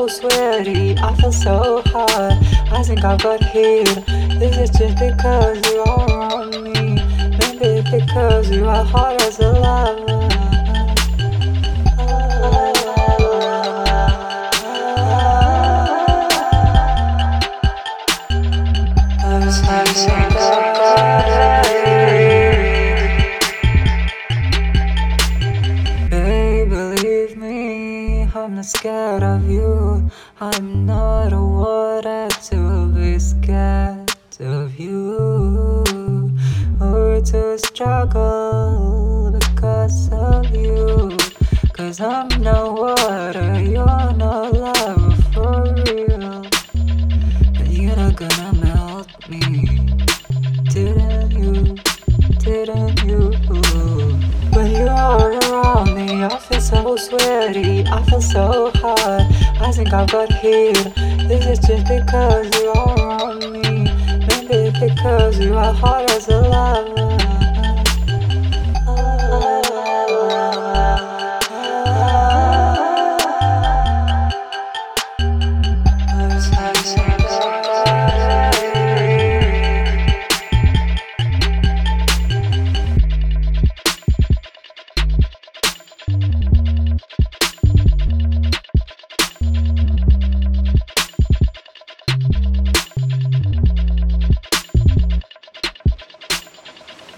sweaty, I feel so hot. I think I've got heat. Is it just because you are around me? Maybe because you are hot as a lava. Babe, believe me, I'm not scared of you. I'm not awarded to be scared of you, or to struggle because of you. Cause I'm not water, you're not love for real. But you're not gonna melt me. Didn't you? Didn't you? When you are around me, I feel so sweaty, I feel so hot. I think I've got heat. Is it just because you are around me? Maybe because you are hot as a lava.